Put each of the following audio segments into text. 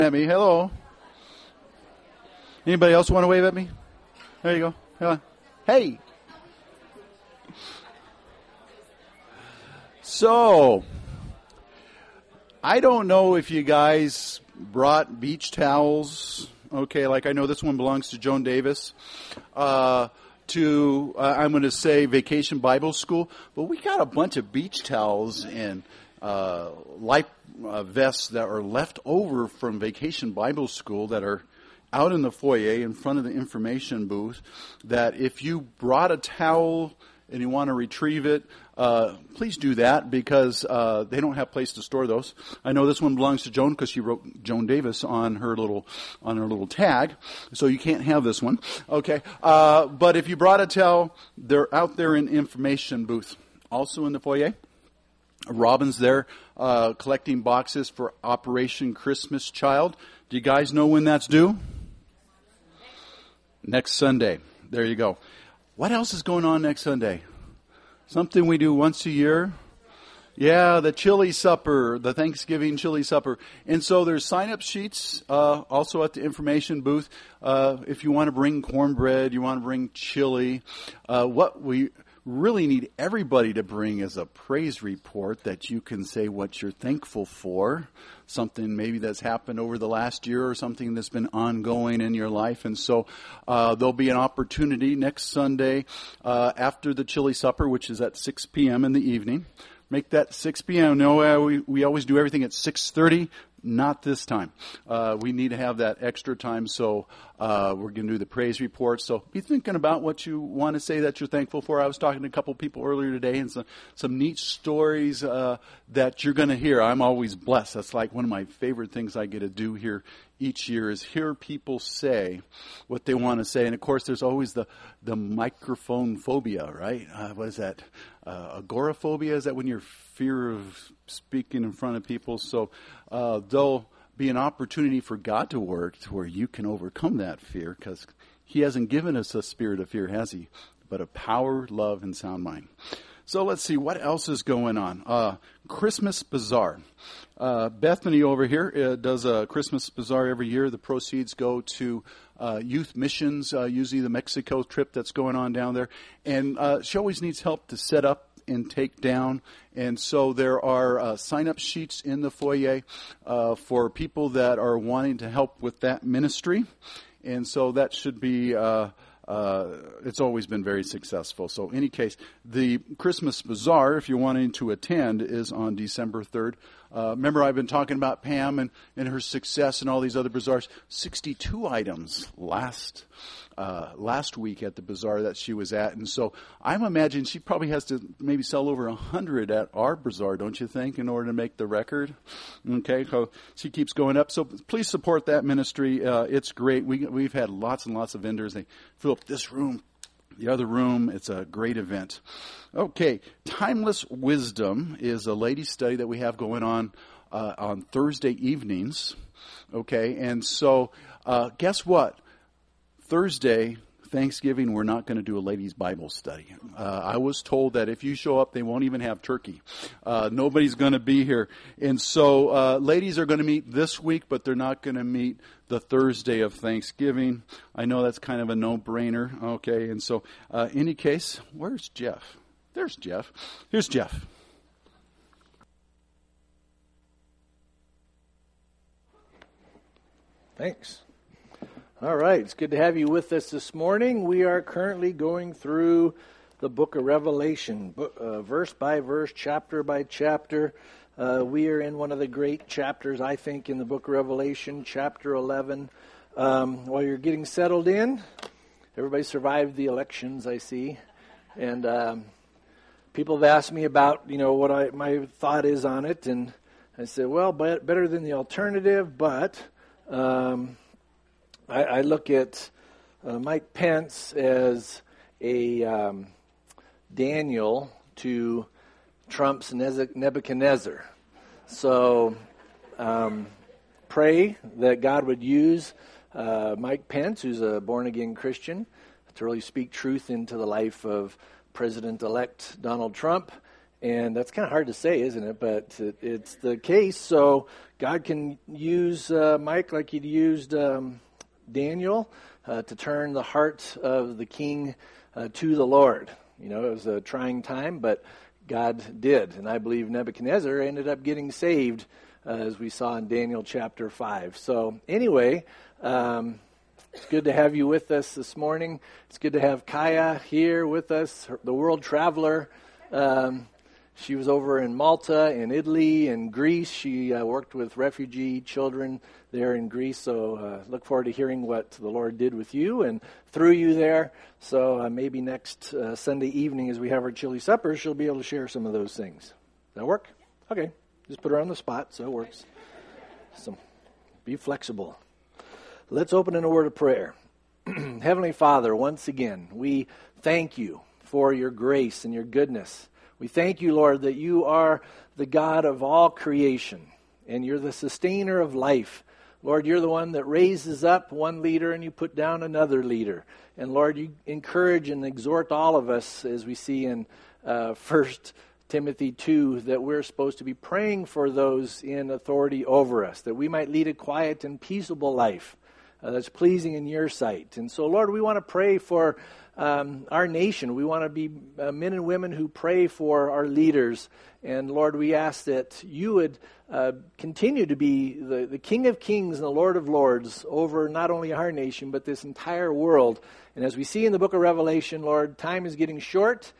At me. Hello. Anybody else want to wave at me? There you go. Hey. So, I don't know if you guys brought beach towels. Okay, like I know this one belongs to Joan Davis. I'm going to say Vacation Bible School, but we got a bunch of beach towels and life vests that are left over from Vacation Bible School that are out in the foyer in front of the information booth, that if you brought a towel and you want to retrieve it, please do that, because they don't have a place to store those. I know this one belongs to Joan because she wrote Joan Davis on her little tag, so you can't have this one. Okay, but if you brought a towel, they're out there in the information booth, also in the foyer. Robin's there collecting boxes for Operation Christmas Child. Do you guys know when that's due? Next Sunday. There you go. What else is going on next Sunday? Something we do once a year. Yeah, the chili supper, the Thanksgiving chili supper. And so there's sign-up sheets also at the information booth. If you want to bring cornbread, you want to bring chili. What we really need everybody to bring is a praise report that you can say what you're thankful for, something maybe that's happened over the last year or something that's been ongoing in your life. And so there'll be an opportunity next Sunday after the chili supper, which is at 6 p.m. in the evening. Make that 6 p.m. No, we always do everything at 6:30. Not this time. We need to have that extra time, so we're going to do the praise report. So be thinking about what you want to say that you're thankful for. I was talking to a couple people earlier today, and some neat stories that you're going to hear. I'm always blessed. That's like one of my favorite things I get to do here each year, is hear people say what they want to say. And of course, there's always the microphone phobia, right? What is that? Agoraphobia? Is that when you're fear of speaking in front of people? So there'll be an opportunity for God to work to where you can overcome that fear, because He hasn't given us a spirit of fear, has He? But of power, love, and sound mind. So let's see, what else is going on? Christmas Bazaar. Bethany over here does a Christmas Bazaar every year. The proceeds go to youth missions, usually the Mexico trip that's going on down there. And she always needs help to set up and take down. And so there are sign-up sheets in the foyer for people that are wanting to help with that ministry. And so that should be... it's always been very successful. So in any case, the Christmas Bazaar, if you're wanting to attend, is on December 3rd. Remember, I've been talking about Pam and her success and all these other bazaars. 62 items last week at the bazaar that she was at. And so I'm imagining she probably has to maybe sell over 100 at our bazaar, don't you think, in order to make the record? Okay, so she keeps going up. So please support that ministry. It's great. We've had lots and lots of vendors. They fill up this room, the other room. It's a great event. Okay, Timeless Wisdom is a ladies' study that we have going on Thursday evenings. Okay, and so guess what? Thursday, Thanksgiving, we're not going to do a ladies' Bible study. I was told that if you show up, they won't even have turkey. Nobody's going to be here. And so ladies are going to meet this week, but they're not going to meet the Thursday of Thanksgiving. I know that's kind of a no-brainer. Okay, and so in any case, where's Jeff? There's Jeff. Here's Jeff. Thanks. All right, it's good to have you with us this morning. We are currently going through the book of Revelation, verse by verse, chapter by chapter. We are in one of the great chapters, I think, in the book of Revelation, chapter 11. While you're getting settled in, everybody survived the elections, I see. And people have asked me about, what my thought is on it. And I said, well, better than the alternative, but... I look at Mike Pence as a Daniel to Trump's Nebuchadnezzar. So pray that God would use Mike Pence, who's a born-again Christian, to really speak truth into the life of President-elect Donald Trump, And that's kind of hard to say, isn't it? But it's the case. So God can use Mike like He'd used Daniel to turn the heart of the king to the Lord. You know, it was a trying time, but God did. And I believe Nebuchadnezzar ended up getting saved, as we saw in Daniel chapter 5. So anyway, it's good to have you with us this morning. It's good to have Kaya here with us, the world traveler. She was over in Malta, in Italy, in Greece. She worked with refugee children there in Greece. So look forward to hearing what the Lord did with you and through you there. So maybe next Sunday evening as we have our chili supper, she'll be able to share some of those things. Does that work? Okay. Just put her on the spot so it works. So be flexible. Let's open in a word of prayer. Heavenly Father, once again, we thank you for your grace and your goodness. We thank you, Lord, that you are the God of all creation, and you're the sustainer of life. Lord, you're the one that raises up one leader and you put down another leader. And Lord, you encourage and exhort all of us, as we see in 1 Timothy 2, that we're supposed to be praying for those in authority over us, that we might lead a quiet and peaceable life that's pleasing in your sight. And so, Lord, we want to pray for our nation. We want to be men and women who pray for our leaders. And Lord, we ask that you would continue to be the King of Kings and the Lord of Lords over not only our nation, but this entire world. And as we see in the book of Revelation, Lord, time is getting short.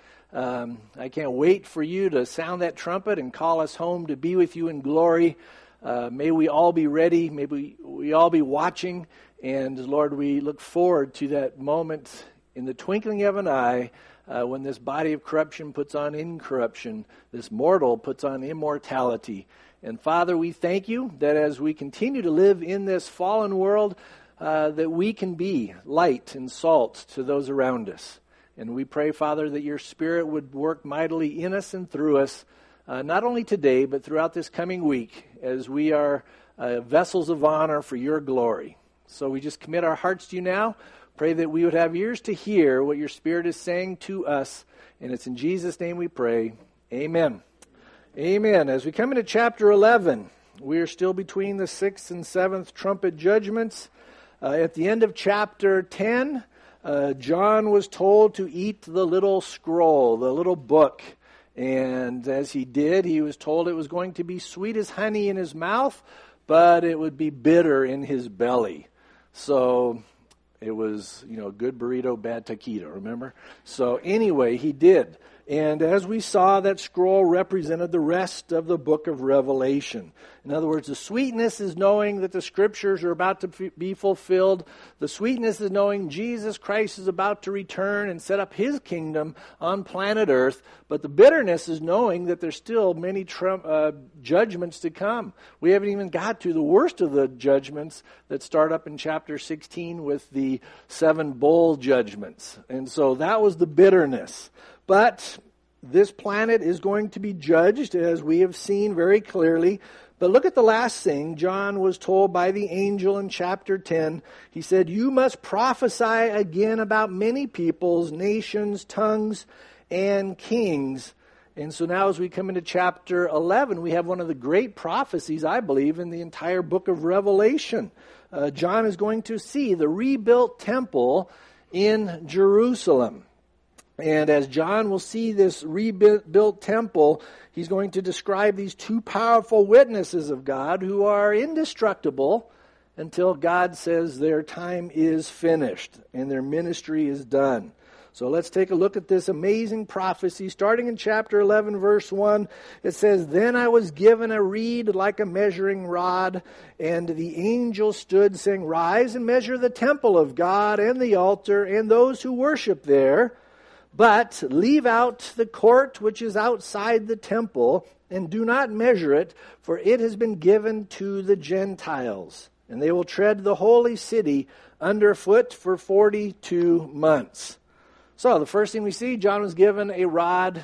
I can't wait for you to sound that trumpet and call us home to be with you in glory. May we all be ready. May we all be watching. And Lord, we look forward to that moment in the twinkling of an eye when this body of corruption puts on incorruption, this mortal puts on immortality. And Father, we thank you that as we continue to live in this fallen world, that we can be light and salt to those around us. And we pray, Father, that your Spirit would work mightily in us and through us, not only today, but throughout this coming week, as we are vessels of honor for your glory. So we just commit our hearts to you now. Pray that we would have ears to hear what your Spirit is saying to us. And it's in Jesus' name we pray. Amen. Amen. As we come into chapter 11, we are still between the 6th and 7th trumpet judgments. At the end of chapter 10, John was told to eat the little scroll, the little book. And as he did, he was told it was going to be sweet as honey in his mouth, but it would be bitter in his belly. So it was, good burrito, bad taquito, remember? So anyway, he did. And as we saw, that scroll represented the rest of the book of Revelation. In other words, the sweetness is knowing that the scriptures are about to be fulfilled. The sweetness is knowing Jesus Christ is about to return and set up his kingdom on planet Earth. But the bitterness is knowing that there's still many judgments to come. We haven't even got to the worst of the judgments that start up in chapter 16 with the 7 bowl judgments. And so that was the bitterness. But this planet is going to be judged, as we have seen very clearly. But look at the last thing John was told by the angel in chapter 10. He said, you must prophesy again about many peoples, nations, tongues, and kings. And so now as we come into chapter 11, we have one of the great prophecies, I believe, in the entire book of Revelation. John is going to see the rebuilt temple in Jerusalem. And as John will see this rebuilt temple, he's going to describe these 2 powerful witnesses of God who are indestructible until God says their time is finished and their ministry is done. So let's take a look at this amazing prophecy. Starting in chapter 11, verse 1, it says, Then I was given a reed like a measuring rod, and the angel stood, saying, Rise and measure the temple of God and the altar and those who worship there. But leave out the court which is outside the temple, and do not measure it, for it has been given to the Gentiles. And they will tread the holy city underfoot for 42 months. So the first thing we see, John was given a rod,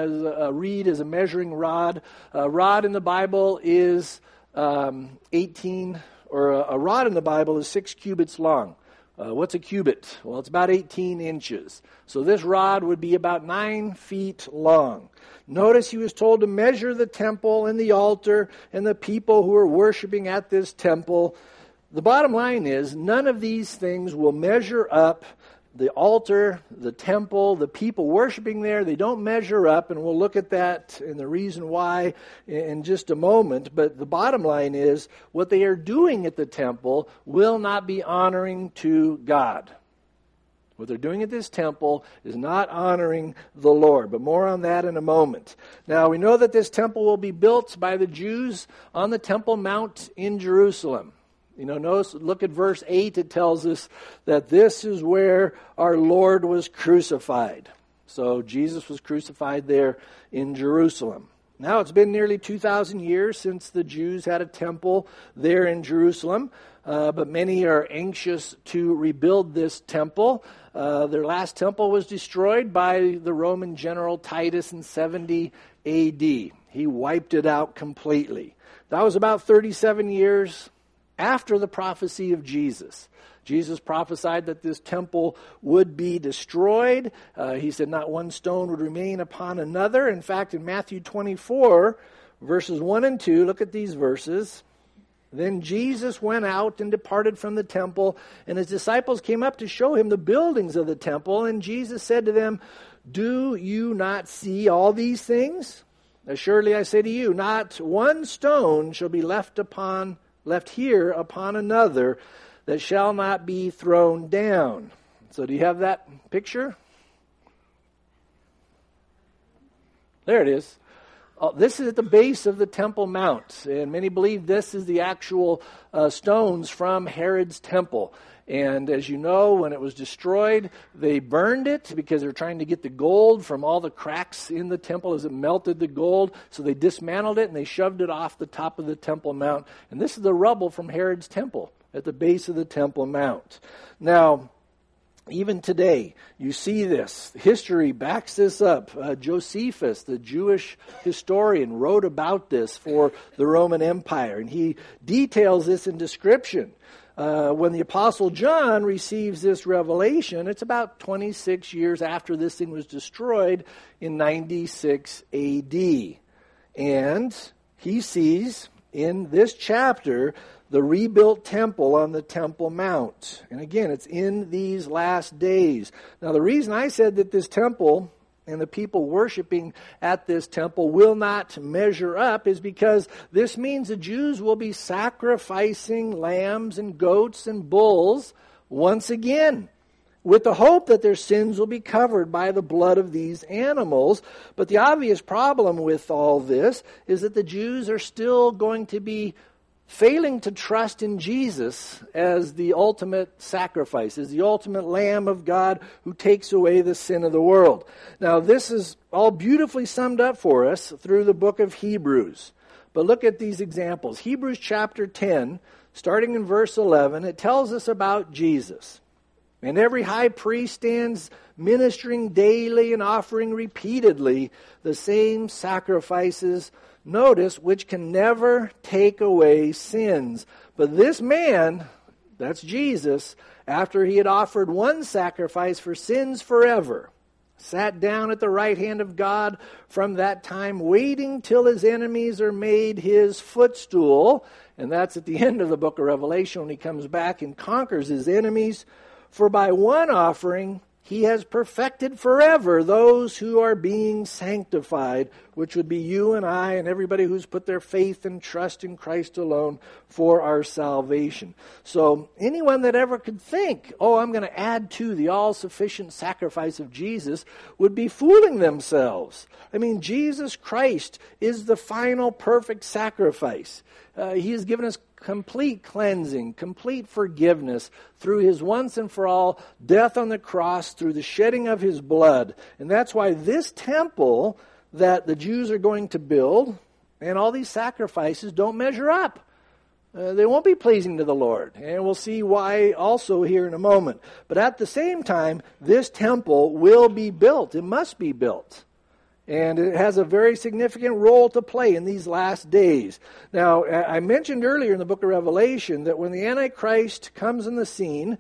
a reed as a measuring rod. A rod in the Bible is a rod in the Bible is 6 cubits long, What's a cubit? Well, it's about 18 inches. So this rod would be about 9 feet long. Notice he was told to measure the temple and the altar and the people who are worshiping at this temple. The bottom line is none of these things will measure up. The altar, the temple, the people worshiping there, they don't measure up, and we'll look at that and the reason why in just a moment. But the bottom line is what they are doing at the temple will not be honoring to God. What they're doing at this temple is not honoring the Lord. But more on that in a moment. Now, we know that this temple will be built by the Jews on the Temple Mount in Jerusalem. Notice, look at verse 8. It tells us that this is where our Lord was crucified. So Jesus was crucified there in Jerusalem. Now it's been nearly 2,000 years since the Jews had a temple there in Jerusalem. But many are anxious to rebuild this temple. Their last temple was destroyed by the Roman general Titus in 70 A.D. He wiped it out completely. That was about 37 years after the prophecy of Jesus. Jesus prophesied that this temple would be destroyed. He said not one stone would remain upon another. In fact, in Matthew 24, verses 1 and 2, look at these verses. Then Jesus went out and departed from the temple, and his disciples came up to show him the buildings of the temple. And Jesus said to them, "Do you not see all these things? Assuredly I say to you, not one stone shall be left here upon another that shall not be thrown down." So do you have that picture? There it is. This is at the base of the Temple Mount, and many believe this is the actual stones from Herod's temple. And as you know, when it was destroyed, they burned it because they were trying to get the gold from all the cracks in the temple as it melted the gold. So they dismantled it and they shoved it off the top of the Temple Mount. And this is the rubble from Herod's temple at the base of the Temple Mount. Now, even today, you see this. History backs this up. Josephus, the Jewish historian, wrote about this for the Roman Empire, and he details this in description. When the Apostle John receives this revelation, it's about 26 years after this thing was destroyed in 96 A.D. And he sees in this chapter the rebuilt temple on the Temple Mount. And again, it's in these last days. Now, the reason I said that this temple and the people worshiping at this temple will not measure up is because this means the Jews will be sacrificing lambs and goats and bulls once again, with the hope that their sins will be covered by the blood of these animals. But the obvious problem with all this is that the Jews are still going to be failing to trust in Jesus as the ultimate sacrifice, as the ultimate Lamb of God who takes away the sin of the world. Now, this is all beautifully summed up for us through the book of Hebrews. But look at these examples. Hebrews chapter 10, starting in verse 11, it tells us about Jesus. And every high priest stands ministering daily and offering repeatedly the same sacrifices, notice, which can never take away sins. But this man, that's Jesus, after he had offered one sacrifice for sins forever, sat down at the right hand of God from that time, waiting till his enemies are made his footstool. And that's at the end of the book of Revelation when he comes back and conquers his enemies. For by one offering he has perfected forever those who are being sanctified, which would be you and I and everybody who's put their faith and trust in Christ alone for our salvation. So anyone that ever could think, I'm going to add to the all-sufficient sacrifice of Jesus, would be fooling themselves. I mean, Jesus Christ is the final perfect sacrifice. He has given us complete cleansing, complete forgiveness through his once and for all death on the cross, through the shedding of his blood. And that's why this temple that the Jews are going to build and all these sacrifices don't measure up. They won't be pleasing to the Lord. And we'll see why also here in a moment. But at the same time, this temple will be built. It must be built. And it has a very significant role to play in these last days. Now, I mentioned earlier in the book of Revelation that when the Antichrist comes on the scene,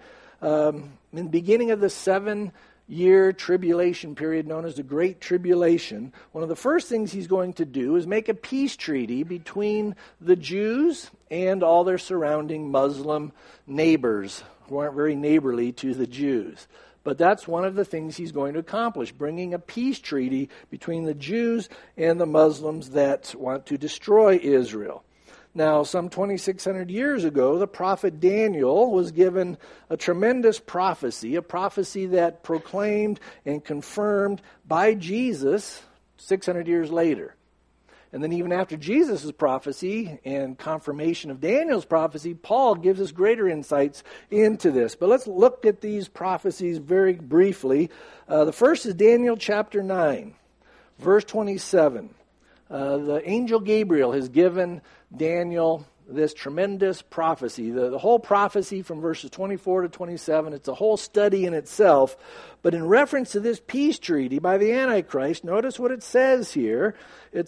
in the beginning of the 7-year tribulation period known as the Great Tribulation, one of the first things he's going to do is make a peace treaty between the Jews and all their surrounding Muslim neighbors who aren't very neighborly to the Jews. But that's one of the things he's going to accomplish, bringing a peace treaty between the Jews and the Muslims that want to destroy Israel. Now, some 2,600 years ago, the prophet Daniel was given a tremendous prophecy, a prophecy that proclaimed and confirmed by Jesus 600 years later. And then even after Jesus' prophecy and confirmation of Daniel's prophecy, Paul gives us greater insights into this. But let's look at these prophecies very briefly. The first is Daniel chapter 9, verse 27. The angel Gabriel has given Daniel this tremendous prophecy. The whole prophecy from verses 24 to 27, it's a whole study in itself. But in reference to this peace treaty by the Antichrist, notice what it says here. It's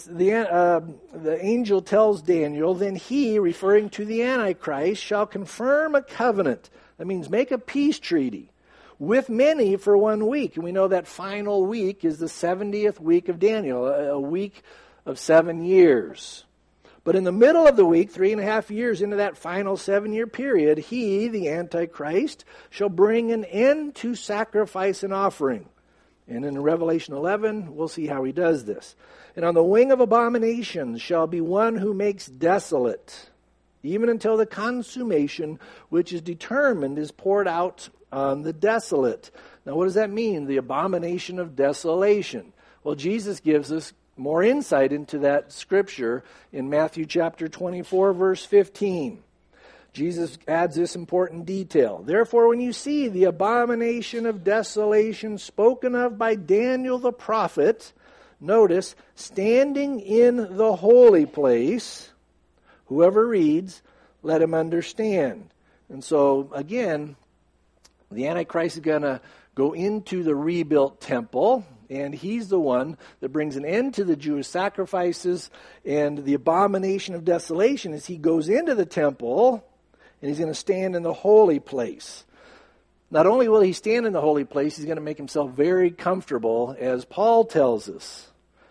the angel tells Daniel, then he, referring to the Antichrist, shall confirm a covenant. That means make a peace treaty with many for 1 week. And we know that final week is the 70th week of Daniel, a week of 7 years. But in the middle of the week, 3.5 years into that final 7-year period, he, the Antichrist, shall bring an end to sacrifice and offering. And in Revelation 11, we'll see how he does this. And on the wing of abominations shall be one who makes desolate, even until the consummation which is determined is poured out on the desolate. Now what does that mean, the abomination of desolation? Well, Jesus gives us more insight into that scripture in Matthew chapter 24, verse 15. Jesus adds this important detail. Therefore, when you see the abomination of desolation spoken of by Daniel the prophet, notice, standing in the holy place, whoever reads, let him understand. And so, again, the Antichrist is going to go into the rebuilt temple, and he's the one that brings an end to the Jewish sacrifices and the abomination of desolation as he goes into the temple, and he's going to stand in the holy place. Not only will he stand in the holy place, he's going to make himself very comfortable, as Paul tells us.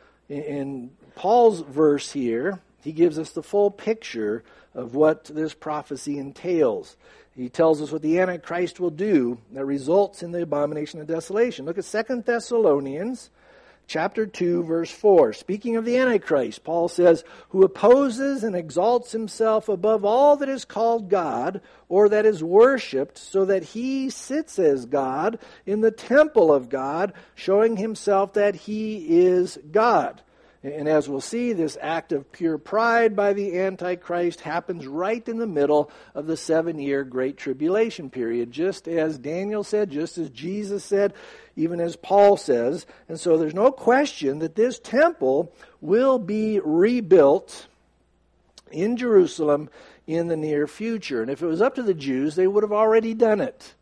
In Paul's verse here, he gives us the full picture of what this prophecy entails. He tells us what the Antichrist will do that results in the abomination of desolation. Look at 2 Thessalonians chapter 2, verse 4. Speaking of the Antichrist, Paul says, who opposes and exalts himself above all that is called God or that is worshipped, so that he sits as God in the temple of God, showing himself that he is God. And as we'll see, this act of pure pride by the Antichrist happens right in the middle of the 7-year Great Tribulation period, just as Daniel said, just as Jesus said, even as Paul says. And so there's no question that this temple will be rebuilt in Jerusalem in the near future. And if it was up to the Jews, they would have already done it.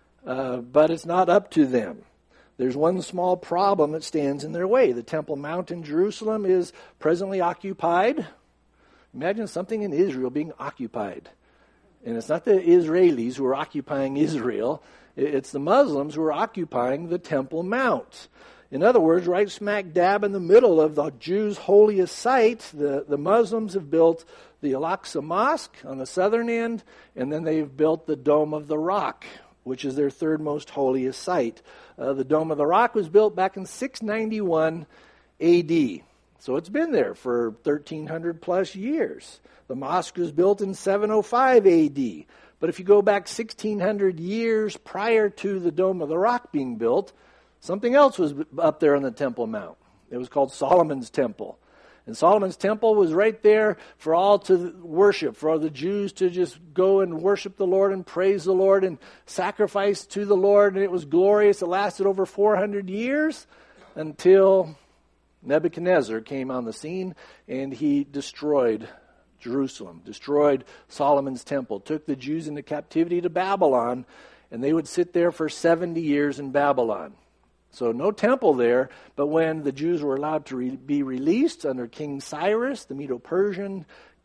But it's not up to them. There's one small problem that stands in their way. The Temple Mount in Jerusalem is presently occupied. Imagine something in Israel being occupied. And it's not the Israelis who are occupying Israel. It's the Muslims who are occupying the Temple Mount. In other words, right smack dab in the middle of the Jews' holiest site, the Muslims have built the Al-Aqsa Mosque on the southern end, and then they've built the Dome of the Rock, which is their third most holiest site. The Dome of the Rock was built back in 691 A.D., so it's been there for 1,300 plus years. The mosque was built in 705 A.D., but if you go back 1,600 years prior to the Dome of the Rock being built, something else was up there on the Temple Mount. It was called Solomon's Temple. And Solomon's Temple was right there for all to worship, for all the Jews to just go and worship the Lord and praise the Lord and sacrifice to the Lord. And it was glorious. It lasted over 400 years until Nebuchadnezzar came on the scene and he destroyed Jerusalem, destroyed Solomon's Temple, took the Jews into captivity to Babylon, and they would sit there for 70 years in Babylon. So no temple there, but when the Jews were allowed to be released under King Cyrus, the Medo-Persian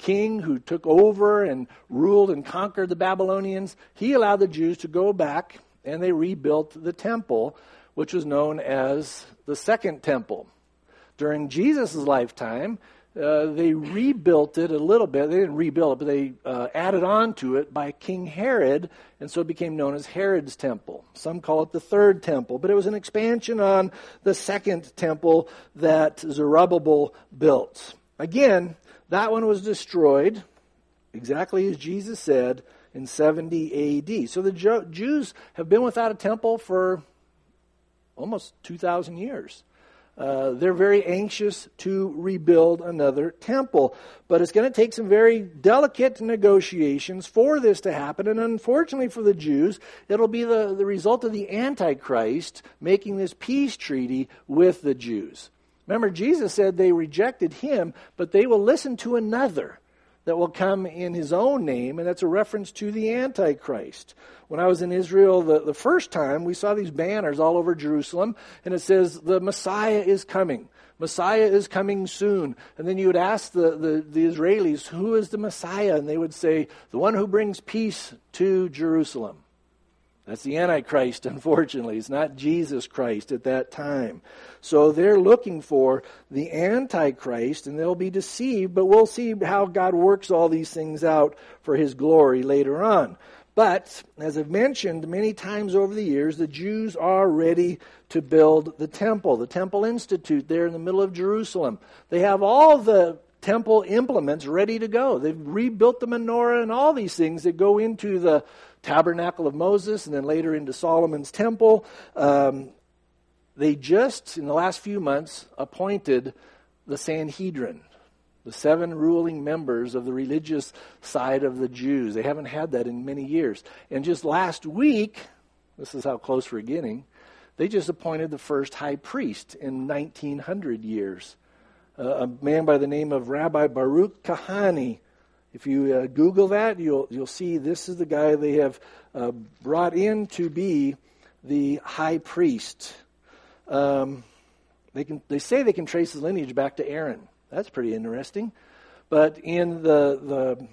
king who took over and ruled and conquered the Babylonians, he allowed the Jews to go back and they rebuilt the temple, which was known as the Second Temple. During Jesus' lifetime, they rebuilt it a little bit. They didn't rebuild it, but they added on to it by King Herod, and so it became known as Herod's Temple. Some call it the Third Temple, but it was an expansion on the Second Temple that Zerubbabel built. Again, that one was destroyed, exactly as Jesus said, in 70 A.D. So the Jews have been without a temple for almost 2,000 years. They're very anxious to rebuild another temple. But it's going to take some very delicate negotiations for this to happen. And unfortunately for the Jews, it'll be the result of the Antichrist making this peace treaty with the Jews. Remember, Jesus said they rejected him, but they will listen to another that will come in his own name, and that's a reference to the Antichrist. When I was in Israel the first time, we saw these banners all over Jerusalem, and it says, the Messiah is coming. Messiah is coming soon. And then you would ask the Israelis, who is the Messiah? And they would say, the one who brings peace to Jerusalem. That's the Antichrist, unfortunately. It's not Jesus Christ at that time. So they're looking for the Antichrist, and they'll be deceived, but we'll see how God works all these things out for his glory later on. But, as I've mentioned many times over the years, the Jews are ready to build the temple. The Temple Institute there in the middle of Jerusalem. They have all the temple implements ready to go. They've rebuilt the menorah and all these things that go into the tabernacle of Moses and then later into Solomon's temple. They just, in the last few months, appointed the Sanhedrin, the 7 ruling members of the religious side of the Jews. They haven't had that in many years. And just last week, this is how close we're getting, they just appointed the first high priest in 1900 years. A man by the name of Rabbi Baruch Kahane. If you Google that, you'll see this is the guy they have brought in to be the high priest. They say they can trace his lineage back to Aaron. That's pretty interesting. But in the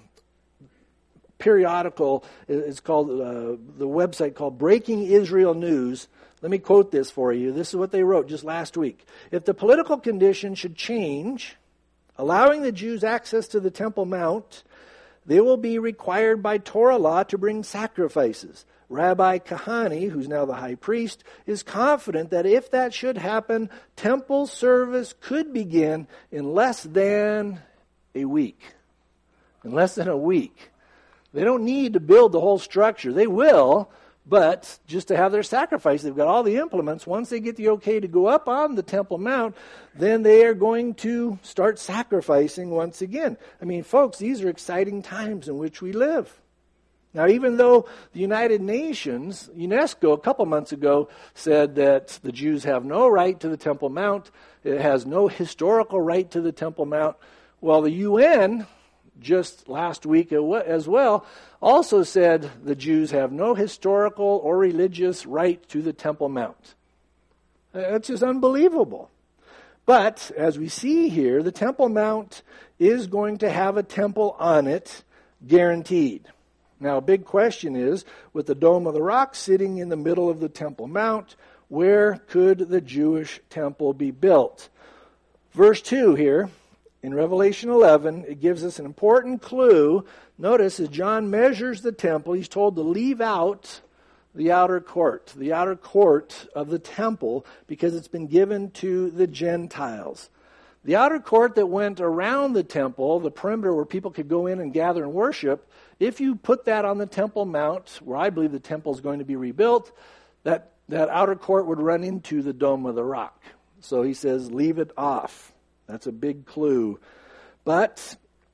periodical, it's called the website called Breaking Israel News. Let me quote this for you. This is what they wrote just last week. If the political conditions should change, allowing the Jews access to the Temple Mount, they will be required by Torah law to bring sacrifices. Rabbi Kahane, who's now the high priest, is confident that if that should happen, temple service could begin in less than a week. In less than a week. They don't need to build the whole structure. They will, but just to have their sacrifice, they've got all the implements. Once they get the okay to go up on the Temple Mount, then they are going to start sacrificing once again. I mean, folks, these are exciting times in which we live. Now, even though the United Nations, UNESCO, a couple months ago, said that the Jews have no right to the Temple Mount, it has no historical right to the Temple Mount, well, the UN, just last week as well, also said the Jews have no historical or religious right to the Temple Mount. That's just unbelievable. But, as we see here, the Temple Mount is going to have a temple on it, guaranteed. Now, a big question is, with the Dome of the Rock sitting in the middle of the Temple Mount, where could the Jewish temple be built? Verse 2 here, in Revelation 11, it gives us an important clue. Notice, as John measures the temple, he's told to leave out the outer court of the temple, because it's been given to the Gentiles. The outer court that went around the temple, the perimeter where people could go in and gather and worship, if you put that on the Temple Mount, where I believe the temple is going to be rebuilt, that outer court would run into the Dome of the Rock. So he says, leave it off. That's a big clue. But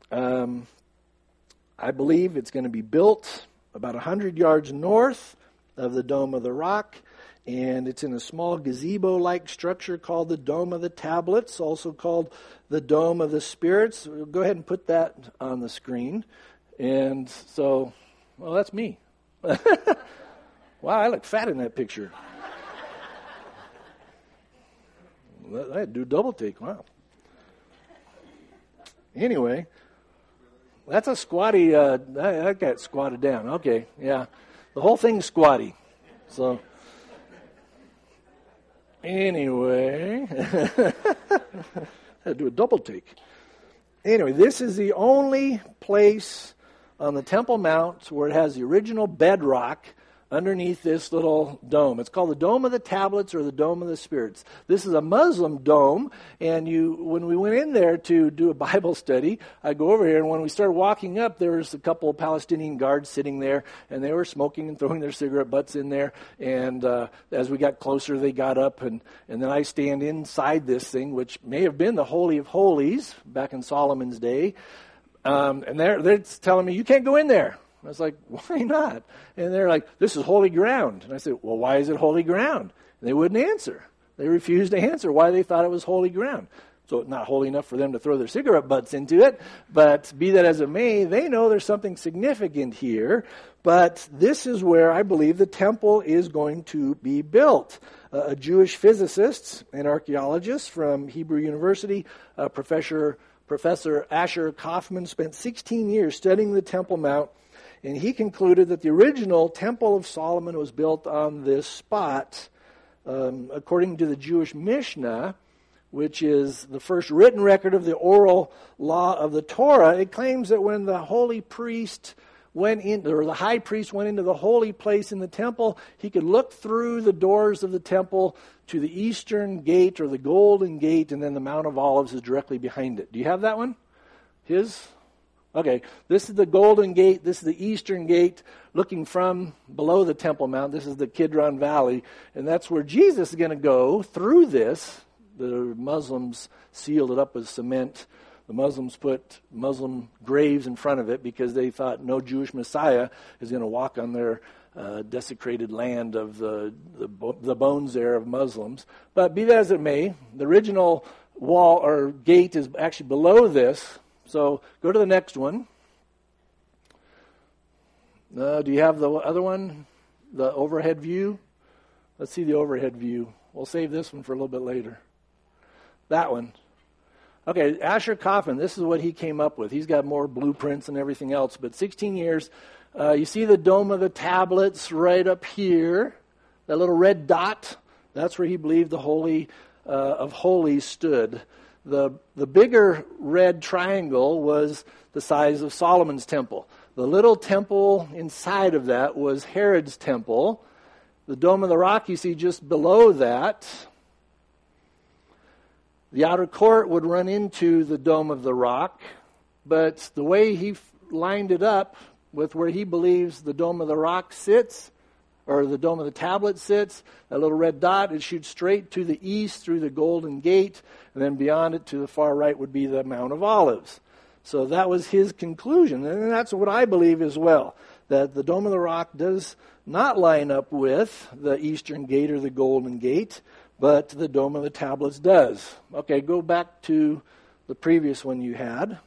I believe it's going to be built about 100 yards north of the Dome of the Rock. And it's in a small gazebo-like structure called the Dome of the Tablets, also called the Dome of the Spirits. We'll go ahead and put that on the screen. And so, well, that's me. Wow, I look fat in that picture. I had to do a double take. Wow. Anyway, That's a squatty. I got squatted down. Okay, yeah. The whole thing's squatty. So, anyway, I had to do a double take. Anyway, this is the only place on the Temple Mount where it has the original bedrock underneath this little dome. It's called the Dome of the Tablets or the Dome of the Spirits. This is a Muslim dome, and when we went in there to do a Bible study, I go over here, and when we started walking up, there was a couple of Palestinian guards sitting there, and they were smoking and throwing their cigarette butts in there, and as we got closer, they got up, and then I stand inside this thing, which may have been the Holy of Holies back in Solomon's day, and they're telling me, you can't go in there. I was like, why not? And they're like, this is holy ground. And I said, well, why is it holy ground? And they wouldn't answer. They refused to answer why they thought it was holy ground. So not holy enough for them to throw their cigarette butts into it, but be that as it may, they know there's something significant here. But this is where I believe the temple is going to be built. A Jewish physicist and archaeologist from Hebrew University, Professor Asher Kaufman, spent 16 years studying the Temple Mount. And he concluded that the original Temple of Solomon was built on this spot. According to the Jewish Mishnah, which is the first written record of the oral law of the Torah, it claims that when the holy priest went in, or the high priest went into the holy place in the temple, he could look through the doors of the temple to the eastern gate or the golden gate, and then the Mount of Olives is directly behind it. Do you have that one? His? Okay, this is the Golden Gate. This is the Eastern Gate looking from below the Temple Mount. This is the Kidron Valley, and that's where Jesus is going to go through this. The Muslims sealed it up with cement. The Muslims put Muslim graves in front of it because they thought no Jewish Messiah is going to walk on their desecrated land of the bones there of Muslims. But be that as it may, the original wall or gate is actually below this. So go to the next one. Do you have the other one? The overhead view? Let's see the overhead view. We'll save this one for a little bit later. That one. Okay, Asher Kaufman, this is what he came up with. He's got more blueprints and everything else, but 16 years. You see the Dome of the Tablets right up here. That little red dot, that's where he believed the Holy of Holies stood. The bigger red triangle was the size of Solomon's temple. The little temple inside of that was Herod's temple. The Dome of the Rock you see just below that. The outer court would run into the Dome of the Rock, but the way he lined it up with where he believes the Dome of the Rock sits, or the Dome of the Tablet sits, that little red dot, it shoots straight to the east through the Golden Gate, and then beyond it to the far right would be the Mount of Olives. So that was his conclusion, and that's what I believe as well, that the Dome of the Rock does not line up with the Eastern Gate or the Golden Gate, but the Dome of the Tablets does. Okay, go back to the previous one you had.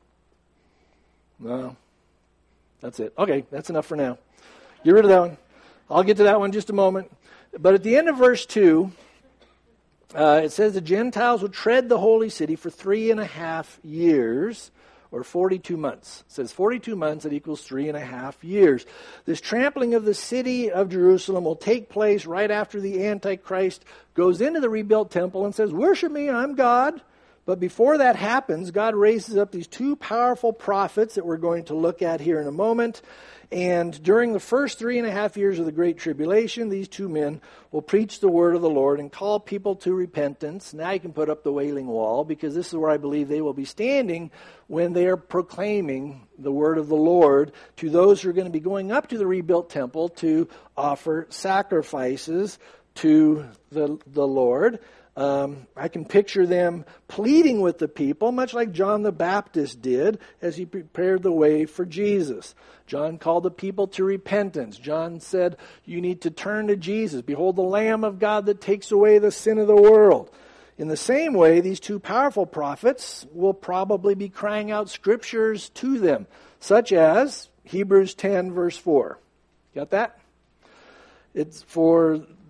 No, that's it. Okay, that's enough for now. Get rid of that one. I'll get to that one in just a moment. But at the end of verse 2, it says the Gentiles would tread the holy city for 3.5 years, or 42 months. It says 42 months, that equals 3.5 years. This trampling of the city of Jerusalem will take place right after the Antichrist goes into the rebuilt temple and says, worship me, I'm God. But before that happens, God raises up these two powerful prophets that we're going to look at here in a moment. And during the first 3.5 years of the Great Tribulation, these two men will preach the word of the Lord and call people to repentance. Now you can put up the Wailing Wall, because this is where I believe they will be standing when they are proclaiming the word of the Lord to those who are going to be going up to the rebuilt temple to offer sacrifices to the Lord. I can picture them pleading with the people, much like John the Baptist did as he prepared the way for Jesus. John called the people to repentance. John said, you need to turn to Jesus. Behold the Lamb of God that takes away the sin of the world. In the same way, these two powerful prophets will probably be crying out scriptures to them, such as Hebrews 10 verse 4. Got that? It's for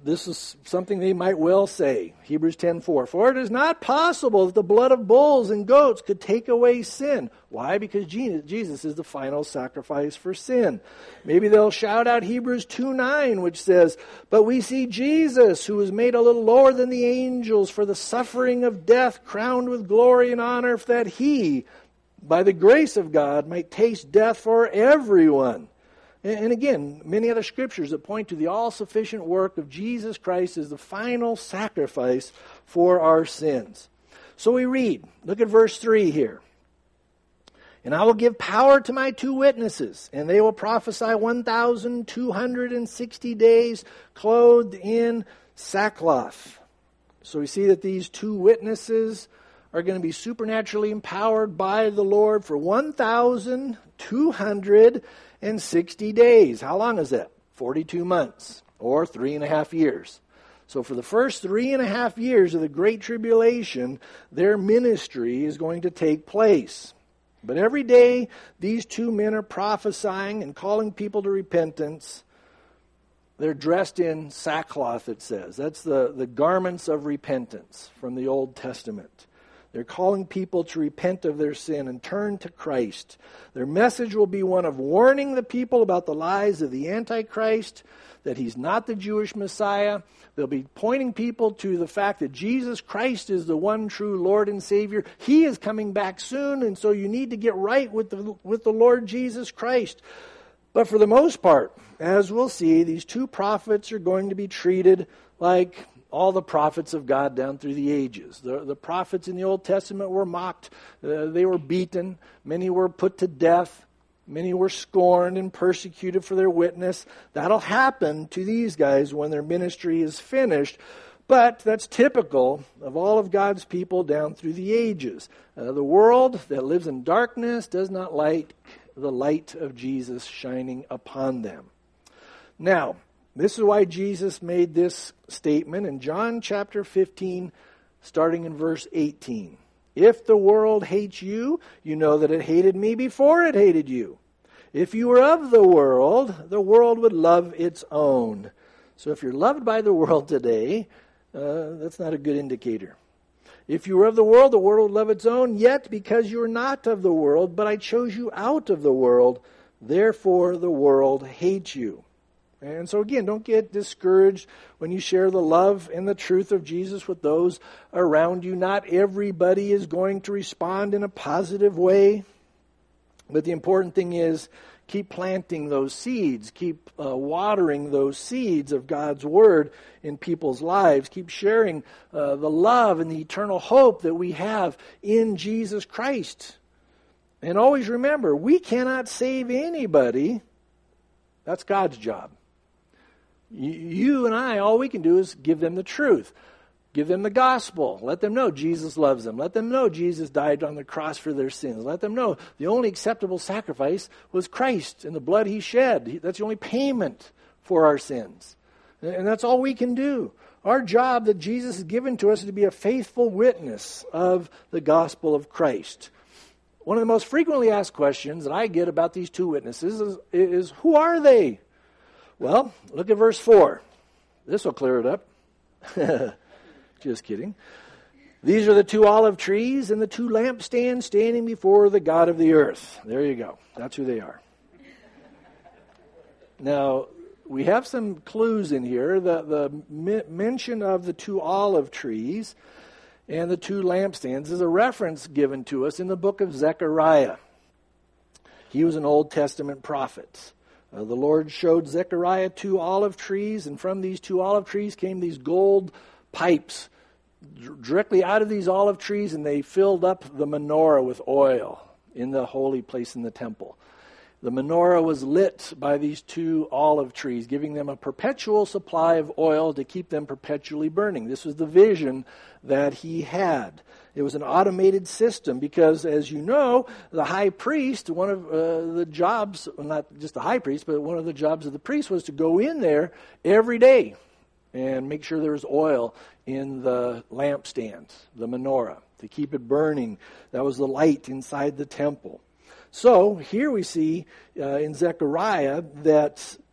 this is something they might well say. Hebrews 10:4. For it is not possible that the blood of bulls and goats could take away sin. Why? Because Jesus is the final sacrifice for sin. Maybe they'll shout out Hebrews 2:9, which says, but we see Jesus, who was made a little lower than the angels for the suffering of death, crowned with glory and honor, that he, by the grace of God, might taste death for everyone. And again, many other scriptures that point to the all-sufficient work of Jesus Christ as the final sacrifice for our sins. So we read, look at verse 3 here. And I will give power to my 2 witnesses, and they will prophesy 1,260 days, clothed in sackcloth. So we see that these 2 witnesses are going to be supernaturally empowered by the Lord for 1,260 days. How long is that? 42 months, or 3.5 years. So for the first 3.5 years of the Great Tribulation, their ministry is going to take place. But every day, these 2 men are prophesying and calling people to repentance. They're dressed in sackcloth, it says. That's the garments of repentance from the Old Testament. They're calling people to repent of their sin and turn to Christ. Their message will be one of warning the people about the lies of the Antichrist, that he's not the Jewish Messiah. They'll be pointing people to the fact that Jesus Christ is the one true Lord and Savior. He is coming back soon, and so you need to get right with the Lord Jesus Christ. But for the most part, as we'll see, these 2 prophets are going to be treated like all the prophets of God down through the ages. The prophets in the Old Testament were mocked. They were beaten. Many were put to death. Many were scorned and persecuted for their witness. That'll happen to these guys when their ministry is finished. But that's typical of all of God's people down through the ages. The world that lives in darkness does not like the light of Jesus shining upon them. Now, this is why Jesus made this statement in John chapter 15, starting in verse 18. If the world hates you, you know that it hated me before it hated you. If you were of the world would love its own. So if you're loved by the world today, that's not a good indicator. If you were of the world would love its own. Yet because you are not of the world, but I chose you out of the world, therefore the world hates you. And so again, don't get discouraged when you share the love and the truth of Jesus with those around you. Not everybody is going to respond in a positive way. But the important thing is, keep planting those seeds. Keep watering those seeds of God's Word in people's lives. Keep sharing the love and the eternal hope that we have in Jesus Christ. And always remember, we cannot save anybody. That's God's job. You and I, all we can do is give them the truth. Give them the gospel. Let them know Jesus loves them. Let them know Jesus died on the cross for their sins. Let them know the only acceptable sacrifice was Christ and the blood He shed. That's the only payment for our sins. And that's all we can do. Our job that Jesus has given to us is to be a faithful witness of the gospel of Christ. One of the most frequently asked questions that I get about these 2 witnesses is who are they? Well, look at verse 4. This will clear it up. Just kidding. These are the 2 olive trees and the 2 lampstands standing before the God of the earth. There you go. That's who they are. Now, we have some clues in here. The mention of the 2 olive trees and the 2 lampstands is a reference given to us in the book of Zechariah. He was an Old Testament prophet. The Lord showed Zechariah 2 olive trees, and from these 2 olive trees came these gold pipes directly out of these olive trees, and they filled up the menorah with oil in the holy place in the temple. The menorah was lit by these 2 olive trees, giving them a perpetual supply of oil to keep them perpetually burning. This was the vision that he had. It was an automated system because, as you know, the high priest, one of the jobs, not just the high priest, but one of the jobs of the priest was to go in there every day and make sure there was oil in the lampstand, the menorah, to keep it burning. That was the light inside the temple. So here we see in Zechariah that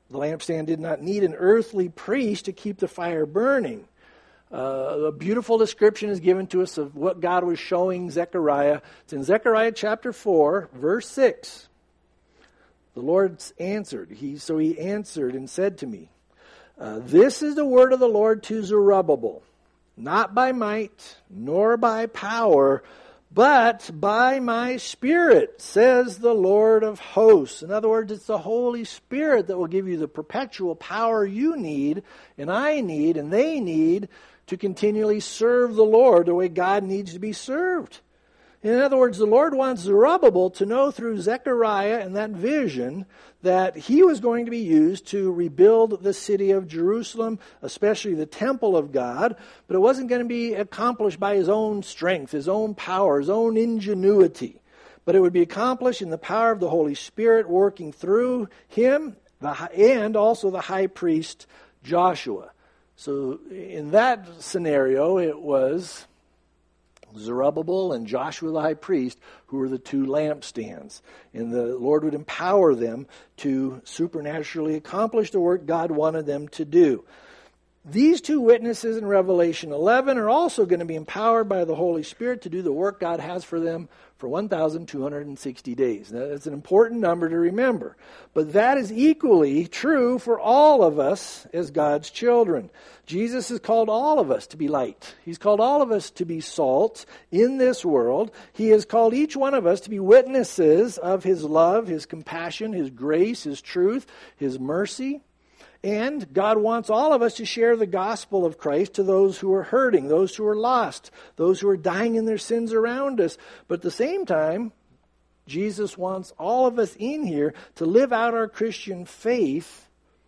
The lampstand did not need an earthly priest to keep the fire burning. A beautiful description is given to us of what God was showing Zechariah. It's in Zechariah chapter 4, verse 6. The Lord answered. He answered and said to me, this is the word of the Lord to Zerubbabel, not by might, nor by power, but by my Spirit, says the Lord of hosts. In other words, it's the Holy Spirit that will give you the perpetual power you need, and I need, and they need, to continually serve the Lord the way God needs to be served. In other words, the Lord wants Zerubbabel to know through Zechariah and that vision that he was going to be used to rebuild the city of Jerusalem, especially the temple of God, but it wasn't going to be accomplished by his own strength, his own power, his own ingenuity, but it would be accomplished in the power of the Holy Spirit working through him and also the high priest Joshua. So in that scenario, it was Zerubbabel and Joshua the high priest, who were the two lampstands. And the Lord would empower them to supernaturally accomplish the work God wanted them to do. These two witnesses in Revelation 11 are also going to be empowered by the Holy Spirit to do the work God has for them for 1,260 days. Now, that's an important number to remember. But that is equally true for all of us as God's children. Jesus has called all of us to be light. He's called all of us to be salt in this world. He has called each one of us to be witnesses of His love, His compassion, His grace, His truth, His mercy. And God wants all of us to share the gospel of Christ to those who are hurting, those who are lost, those who are dying in their sins around us. But at the same time, Jesus wants all of us in here to live out our Christian faith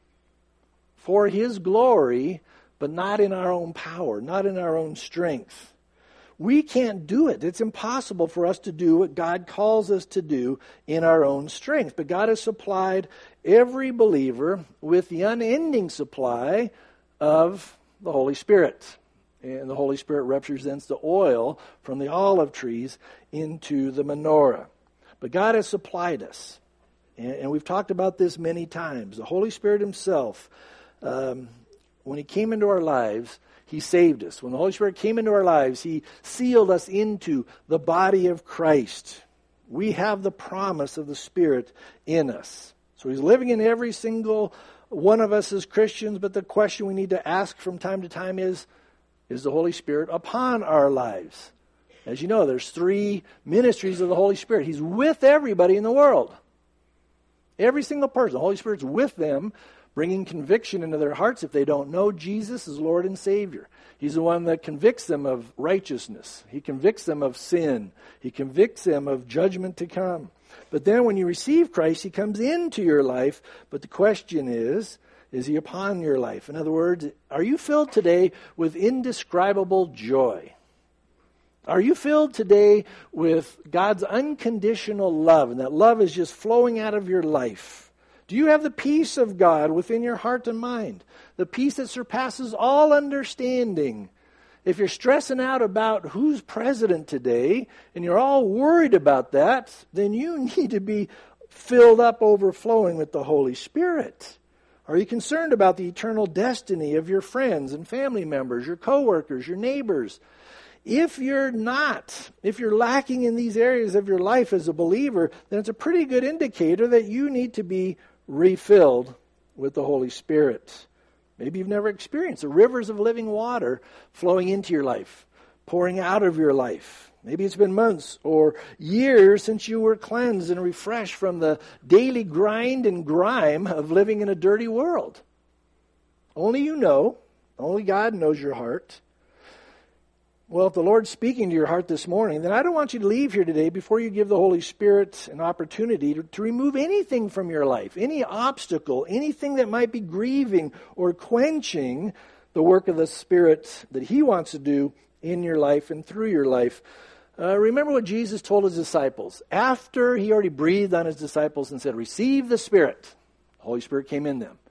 for His glory, but not in our own power, not in our own strength. We can't do it. It's impossible for us to do what God calls us to do in our own strength. But God has supplied every believer with the unending supply of the Holy Spirit. And the Holy Spirit represents the oil from the olive trees into the menorah. But God has supplied us. And we've talked about this many times. The Holy Spirit Himself, when He came into our lives, He saved us. When the Holy Spirit came into our lives, He sealed us into the body of Christ. We have the promise of the Spirit in us. So He's living in every single one of us as Christians, but the question we need to ask from time to time is the Holy Spirit upon our lives? As you know, there's 3 ministries of the Holy Spirit. He's with everybody in the world. Every single person. The Holy Spirit's with them, bringing conviction into their hearts if they don't know Jesus as Lord and Savior. He's the one that convicts them of righteousness. He convicts them of sin. He convicts them of judgment to come. But then when you receive Christ, He comes into your life. But the question is He upon your life? In other words, are you filled today with indescribable joy? Are you filled today with God's unconditional love, and that love is just flowing out of your life? Do you have the peace of God within your heart and mind? The peace that surpasses all understanding. If you're stressing out about who's president today, and you're all worried about that, then you need to be filled up overflowing with the Holy Spirit. Are you concerned about the eternal destiny of your friends and family members, your coworkers, your neighbors? If you're not, if you're lacking in these areas of your life as a believer, then it's a pretty good indicator that you need to be refilled with the Holy Spirit. Maybe you've never experienced the rivers of living water flowing into your life, pouring out of your life. Maybe it's been months or years since you were cleansed and refreshed from the daily grind and grime of living in a dirty world. Only you know. Only God knows your heart. Well, if the Lord's speaking to your heart this morning, then I don't want you to leave here today before you give the Holy Spirit an opportunity to remove anything from your life, any obstacle, anything that might be grieving or quenching the work of the Spirit that He wants to do in your life and through your life. Remember what Jesus told His disciples. After He already breathed on His disciples and said, "Receive the Spirit," the Holy Spirit came in them.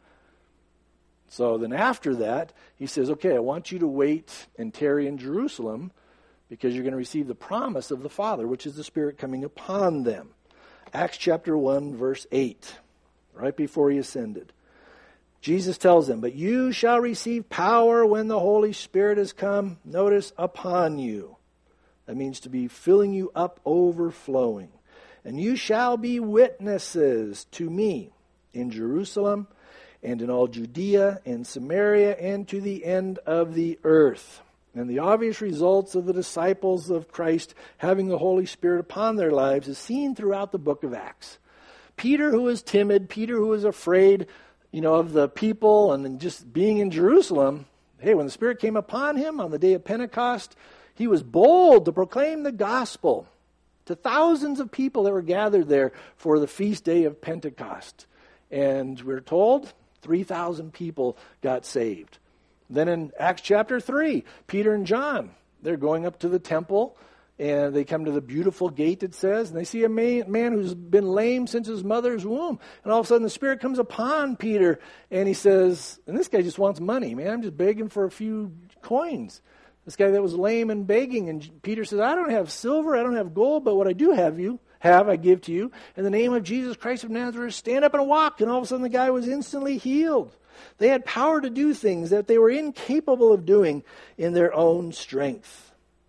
So then after that, He says, okay, I want you to wait and tarry in Jerusalem because you're going to receive the promise of the Father, which is the Spirit coming upon them. Acts chapter 1, verse 8, right before He ascended. Jesus tells them, but you shall receive power when the Holy Spirit has come, notice, upon you. That means to be filling you up, overflowing. And you shall be witnesses to me in Jerusalem and in all Judea and Samaria and to the end of the earth. And the obvious results of the disciples of Christ having the Holy Spirit upon their lives is seen throughout the book of Acts. Peter, who was timid, Peter, who was afraid, of the people and just being in Jerusalem, hey, when the Spirit came upon him on the day of Pentecost, he was bold to proclaim the gospel to thousands of people that were gathered there for the feast day of Pentecost. And we're told 3,000 people got saved. Then in Acts chapter 3, Peter and John, they're going up to the temple, and they come to the beautiful gate, it says, and they see a man who's been lame since his mother's womb. And all of a sudden the Spirit comes upon Peter, and he says, and this guy just wants money, man. I'm just begging for a few coins. This guy that was lame and begging, and Peter says, I don't have silver, I don't have gold, but what I do have, I give to you. In the name of Jesus Christ of Nazareth, stand up and walk. And all of a sudden the guy was instantly healed. They had power to do things that they were incapable of doing in their own strength.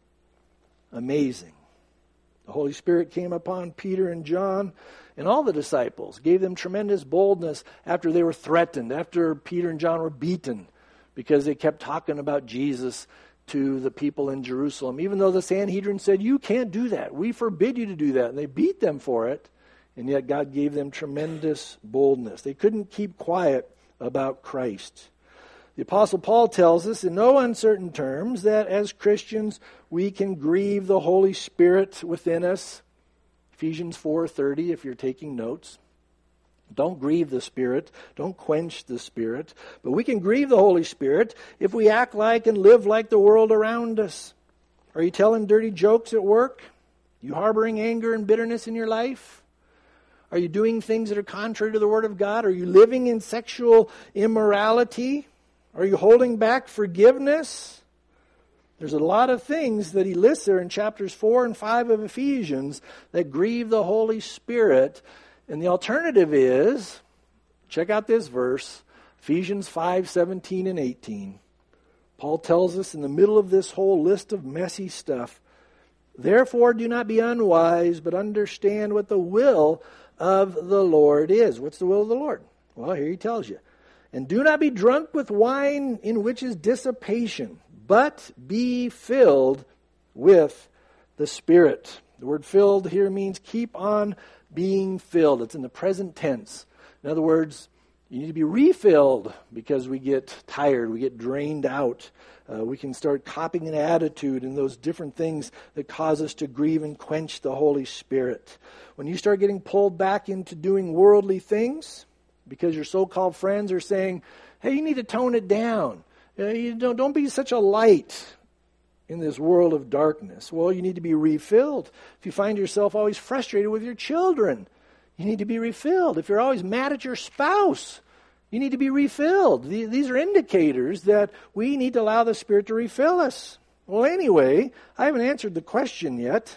Amazing. The Holy Spirit came upon Peter and John and all the disciples, gave them tremendous boldness after they were threatened, after Peter and John were beaten, because they kept talking about Jesus to the people in Jerusalem. Even though the Sanhedrin said, you can't do that. We forbid you to do that. And they beat them for it. And yet God gave them tremendous boldness. They couldn't keep quiet about Christ. The Apostle Paul tells us in no uncertain terms that as Christians we can grieve the Holy Spirit within us. Ephesians 4:30, if you're taking notes. Don't grieve the Spirit. Don't quench the Spirit. But we can grieve the Holy Spirit if we act like and live like the world around us. Are you telling dirty jokes at work? You harboring anger and bitterness in your life? Are you doing things that are contrary to the Word of God? Are you living in sexual immorality? Are you holding back forgiveness? There's a lot of things that he lists there in chapters 4 and 5 of Ephesians that grieve the Holy Spirit. And the alternative is, check out this verse, Ephesians 5:17 and 18. Paul tells us in the middle of this whole list of messy stuff, therefore do not be unwise, but understand what the will of the Lord is. What's the will of the Lord? Well, here he tells you. And do not be drunk with wine in which is dissipation, but be filled with the Spirit. The word filled here means keep on being filled. It's in the present tense. In other words, you need to be refilled because we get tired, we get drained out. We can start copying an attitude and those different things that cause us to grieve and quench the Holy Spirit. When you start getting pulled back into doing worldly things, because your so-called friends are saying, hey, you need to tone it down. Don't be such a light in this world of darkness. Well, you need to be refilled. If you find yourself always frustrated with your children, you need to be refilled. If you're always mad at your spouse, you need to be refilled. These are indicators that we need to allow the Spirit to refill us. Well, anyway, I haven't answered the question yet.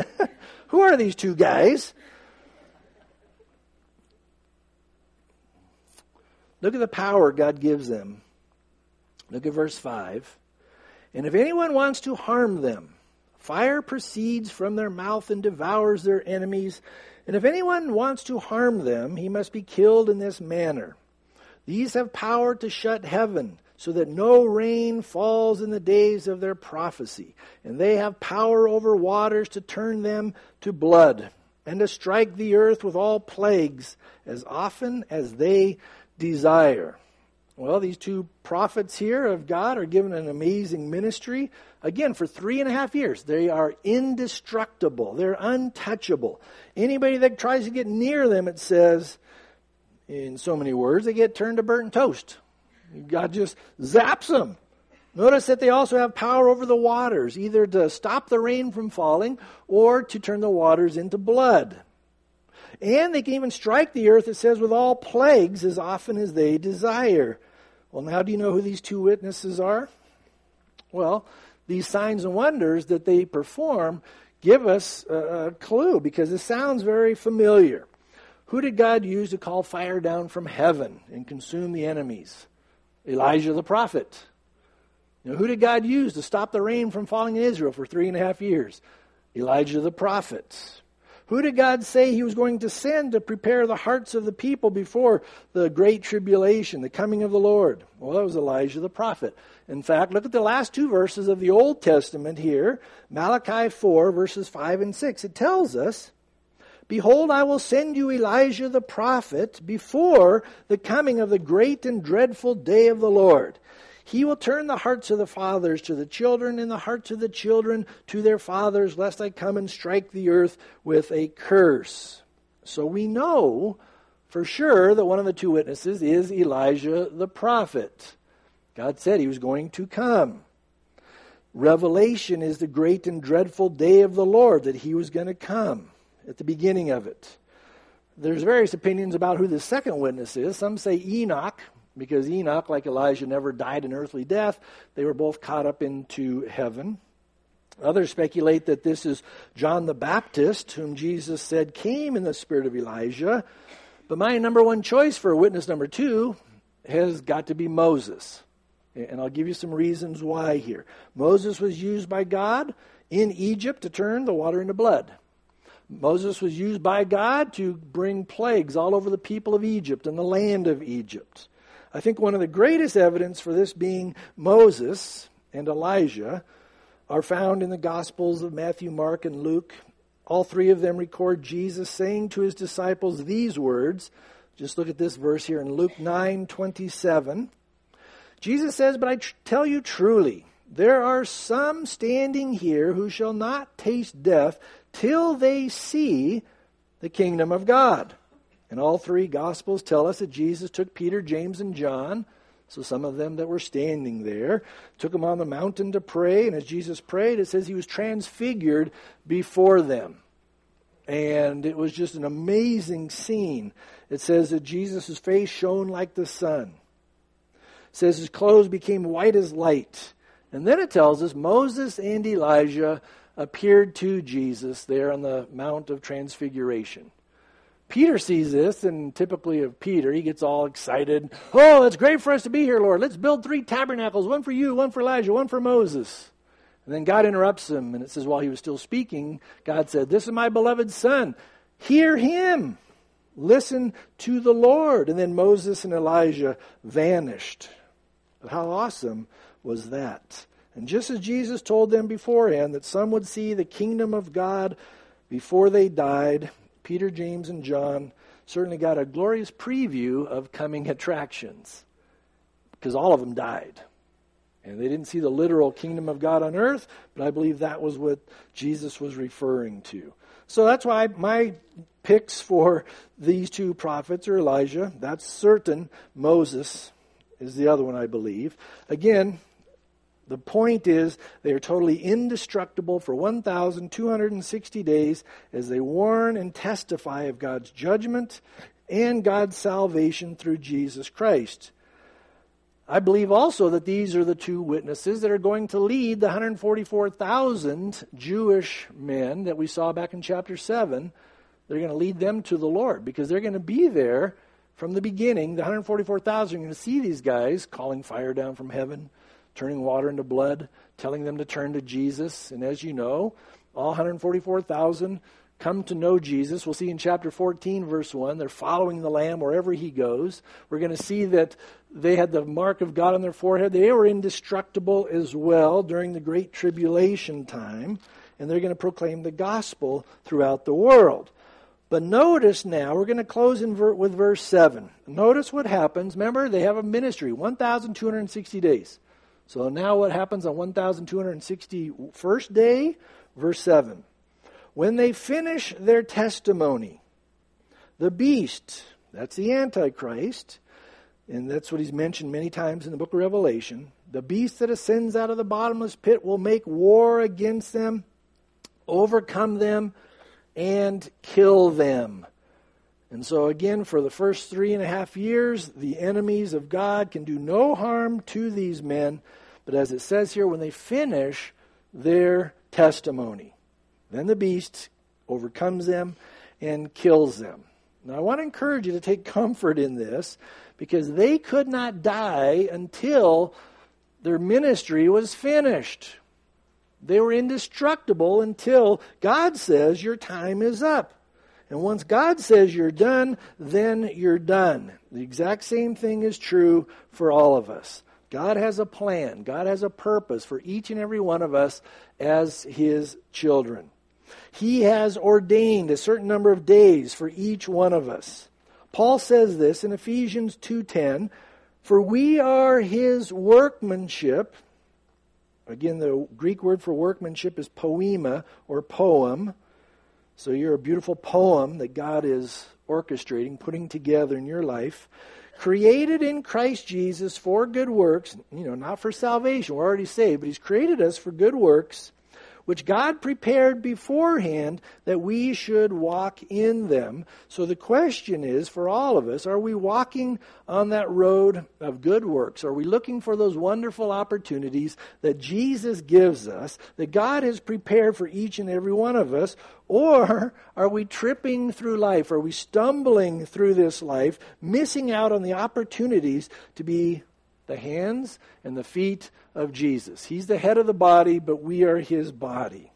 Who are these two guys? Look at the power God gives them. Look at verse 5. And if anyone wants to harm them, fire proceeds from their mouth and devours their enemies. And if anyone wants to harm them, he must be killed in this manner. These have power to shut heaven, so that no rain falls in the days of their prophecy. And they have power over waters to turn them to blood, and to strike the earth with all plagues, as often as they desire. Well, these two prophets here of God are given an amazing ministry. Again, for 3.5 years, they are indestructible. They're untouchable. Anybody that tries to get near them, it says, in so many words, they get turned to burnt toast. God just zaps them. Notice that they also have power over the waters, either to stop the rain from falling or to turn the waters into blood. And they can even strike the earth, it says, with all plagues as often as they desire. Well, now do you know who these two witnesses are? Well, these signs and wonders that they perform give us a clue, because it sounds very familiar. Who did God use to call fire down from heaven and consume the enemies? Elijah the prophet. Who did God use to stop the rain from falling in Israel for 3.5 years? Elijah the prophet. Who did God say he was going to send to prepare the hearts of the people before the great tribulation, the coming of the Lord? Well, that was Elijah the prophet. In fact, look at the last 2 verses of the Old Testament here. Malachi 4, verses 5 and 6. It tells us, "Behold, I will send you Elijah the prophet before the coming of the great and dreadful day of the Lord. He will turn the hearts of the fathers to the children and the hearts of the children to their fathers, lest I come and strike the earth with a curse." So we know for sure that one of the 2 witnesses is Elijah the prophet. God said he was going to come. Revelation is the great and dreadful day of the Lord, that he was going to come at the beginning of it. There's various opinions about who the second witness is. Some say Enoch, because Enoch, like Elijah, never died an earthly death. They were both caught up into heaven. Others speculate that this is John the Baptist, whom Jesus said came in the spirit of Elijah. But my number 1 choice for witness number 2 has got to be Moses. And I'll give you some reasons why here. Moses was used by God in Egypt to turn the water into blood. Moses was used by God to bring plagues all over the people of Egypt and the land of Egypt. I think one of the greatest evidence for this being Moses and Elijah are found in the Gospels of Matthew, Mark, and Luke. All 3 of them record Jesus saying to his disciples these words. Just look at this verse here in Luke 9:27. Jesus says, "But I tell you truly, there are some standing here who shall not taste death till they see the kingdom of God." And all 3 Gospels tell us that Jesus took Peter, James, and John, so some of them that were standing there, took them on the mountain to pray. And as Jesus prayed, it says he was transfigured before them. And it was just an amazing scene. It says that Jesus' face shone like the sun. It says his clothes became white as light. And then it tells us Moses and Elijah appeared to Jesus there on the Mount of Transfiguration. Peter sees this, and typically of Peter, he gets all excited. "Oh, it's great for us to be here, Lord. Let's build 3 tabernacles, one for you, one for Elijah, one for Moses." And then God interrupts him, and it says while he was still speaking, God said, "This is my beloved Son. Hear him. Listen to the Lord." And then Moses and Elijah vanished. But how awesome was that? And just as Jesus told them beforehand that some would see the kingdom of God before they died, Peter, James, and John certainly got a glorious preview of coming attractions, because all of them died. And they didn't see the literal kingdom of God on earth, but I believe that was what Jesus was referring to. So that's why my picks for these 2 prophets are Elijah. That's certain. Moses is the other one, I believe. Again, the point is they are totally indestructible for 1,260 days as they warn and testify of God's judgment and God's salvation through Jesus Christ. I believe also that these are the 2 witnesses that are going to lead the 144,000 Jewish men that we saw back in chapter 7. They're going to lead them to the Lord because they're going to be there from the beginning. The 144,000 are going to see these guys calling fire down from heaven, turning water into blood, telling them to turn to Jesus. And as you know, all 144,000 come to know Jesus. We'll see in chapter 14, verse 1, they're following the Lamb wherever he goes. We're going to see that they had the mark of God on their forehead. They were indestructible as well during the Great Tribulation time. And they're going to proclaim the gospel throughout the world. But notice now, we're going to close with verse 7. Notice what happens. Remember, they have a ministry, 1,260 days. So now what happens on 1,261st day? Verse 7. When they finish their testimony, the beast, that's the Antichrist, and that's what he's mentioned many times in the book of Revelation, the beast that ascends out of the bottomless pit will make war against them, overcome them, and kill them. And so again, for the first 3.5 years, the enemies of God can do no harm to these men. But as it says here, when they finish their testimony, then the beast overcomes them and kills them. Now, I want to encourage you to take comfort in this, because they could not die until their ministry was finished. They were indestructible until God says your time is up. And once God says you're done, then you're done. The exact same thing is true for all of us. God has a plan. God has a purpose for each and every one of us as His children. He has ordained a certain number of days for each one of us. Paul says this in Ephesians 2:10, "For we are His workmanship." Again, the Greek word for workmanship is poema or poem. So you're a beautiful poem that God is orchestrating, putting together in your life. Created in Christ Jesus for good works, not for salvation. We're already saved, but He's created us for good works, which God prepared beforehand that we should walk in them. So the question is, for all of us, are we walking on that road of good works? Are we looking for those wonderful opportunities that Jesus gives us, that God has prepared for each and every one of us? Or are we tripping through life? Are we stumbling through this life, missing out on the opportunities to be the hands and the feet of Jesus? He's the head of the body, but we are His body.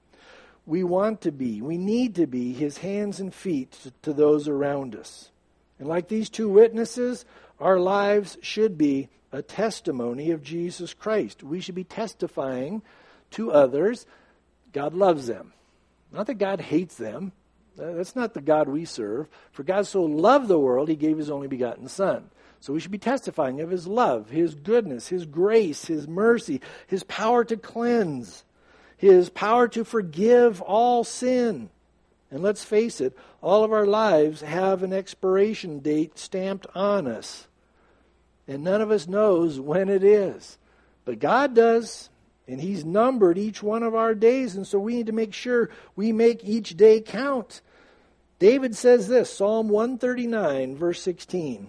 We need to be His hands and feet to those around us. And like these two witnesses, our lives should be a testimony of Jesus Christ. We should be testifying to others God loves them. Not that God hates them. That's not the God we serve. For God so loved the world, He gave His only begotten Son. So we should be testifying of His love, His goodness, His grace, His mercy, His power to cleanse, His power to forgive all sin. And let's face it, all of our lives have an expiration date stamped on us. And none of us knows when it is. But God does, and He's numbered each one of our days, and so we need to make sure we make each day count. David says this, Psalm 139, verse 16.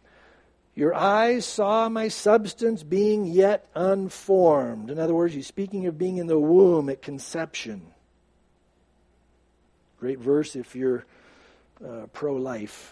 "Your eyes saw my substance being yet unformed." In other words, he's speaking of being in the womb at conception. Great verse if you're pro-life.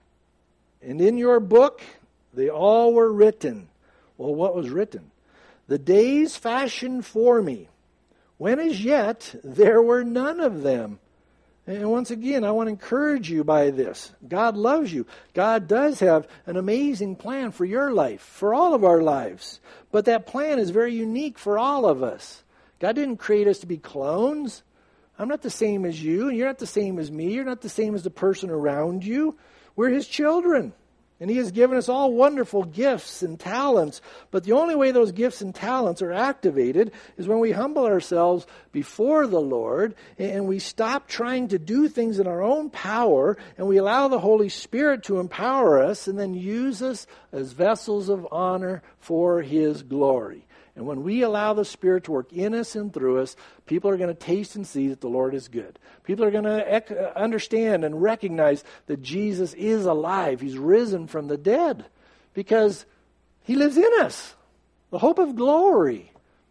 "And in your book, they all were written." Well, what was written? "The days fashioned for me, when as yet there were none of them." And once again, I want to encourage you by this. God loves you. God does have an amazing plan for your life, for all of our lives. But that plan is very unique for all of us. God didn't create us to be clones. I'm not the same as you, and you're not the same as me. You're not the same as the person around you. We're His children. And He has given us all wonderful gifts and talents. But the only way those gifts and talents are activated is when we humble ourselves before the Lord and we stop trying to do things in our own power and we allow the Holy Spirit to empower us and then use us as vessels of honor for His glory. And when we allow the Spirit to work in us and through us, people are going to taste and see that the Lord is good. People are going to understand and recognize that Jesus is alive. He's risen from the dead because He lives in us. The hope of glory.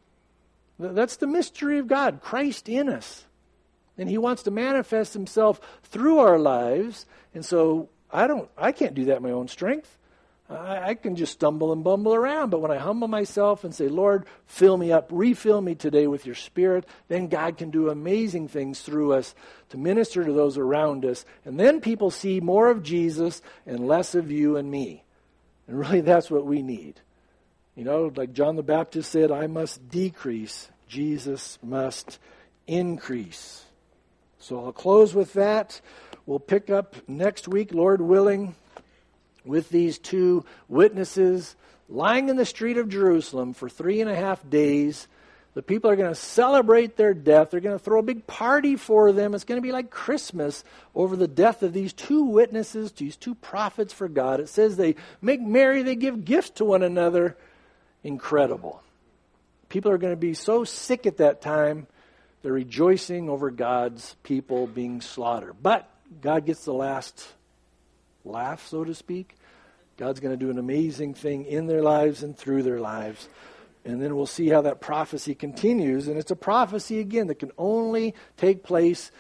That's the mystery of God, Christ in us. And He wants to manifest Himself through our lives. And so I can't do that in my own strength. I can just stumble and bumble around. But when I humble myself and say, "Lord, fill me up, refill me today with your Spirit," then God can do amazing things through us to minister to those around us. And then people see more of Jesus and less of you and me. And really that's what we need. Like John the Baptist said, "I must decrease, Jesus must increase." So I'll close with that. We'll pick up next week, Lord willing, with these two witnesses lying in the street of Jerusalem for 3.5 days. The people are going to celebrate their death. They're going to throw a big party for them. It's going to be like Christmas over the death of these two witnesses, these two prophets for God. It says they make merry, they give gifts to one another. Incredible. People are going to be so sick at that time, they're rejoicing over God's people being slaughtered. But God gets the last laugh, so to speak. God's going to do an amazing thing in their lives and through their lives. And then we'll see how that prophecy continues. And it's a prophecy, again, that can only take place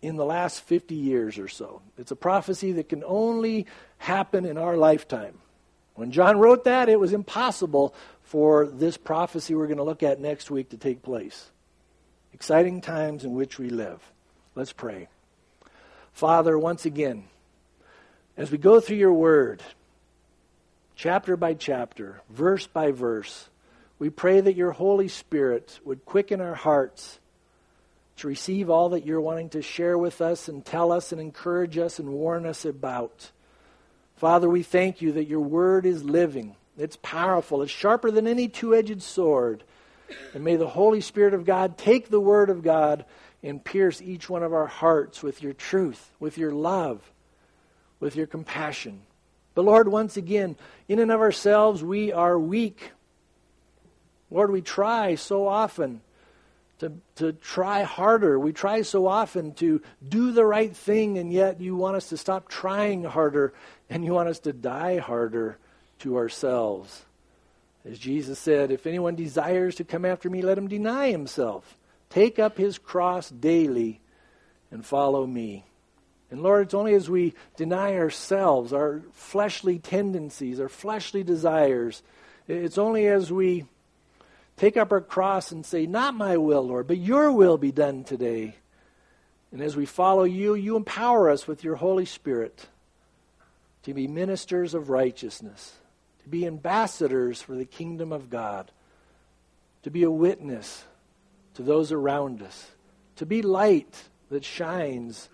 in the last 50 years or so. It's a prophecy that can only happen in our lifetime. When John wrote that, it was impossible for this prophecy we're going to look at next week to take place. Exciting times in which we live. Let's pray. Father, once again, as we go through your word, chapter by chapter, verse by verse, we pray that your Holy Spirit would quicken our hearts to receive all that you're wanting to share with us and tell us and encourage us and warn us about. Father, we thank you that your word is living. It's powerful. It's sharper than any two-edged sword. And may the Holy Spirit of God take the word of God and pierce each one of our hearts with your truth, with your love, with your compassion. But Lord, once again, in and of ourselves, we are weak. Lord, we try so often to try harder. We try so often to do the right thing, and yet you want us to stop trying harder, and you want us to die harder to ourselves. As Jesus said, if anyone desires to come after me, let him deny himself. Take up his cross daily and follow me. And Lord, it's only as we deny ourselves, our fleshly tendencies, our fleshly desires, it's only as we take up our cross and say, not my will, Lord, but your will be done today. And as we follow you, you empower us with your Holy Spirit to be ministers of righteousness, to be ambassadors for the kingdom of God, to be a witness to those around us, to be light that shines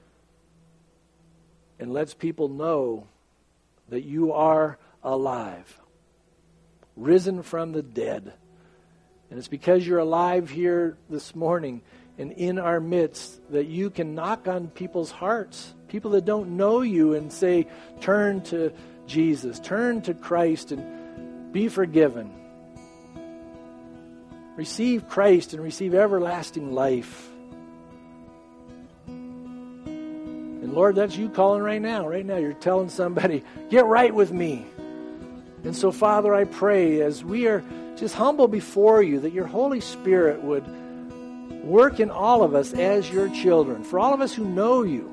and lets people know that you are alive, risen from the dead. And it's because you're alive here this morning and in our midst that you can knock on people's hearts, people that don't know you, and say, turn to Jesus, turn to Christ and be forgiven. Receive Christ and receive everlasting life. And Lord, that's you calling right now. Right now you're telling somebody, get right with me. And so, Father, I pray as we are just humble before you that your Holy Spirit would work in all of us as your children. For all of us who know you,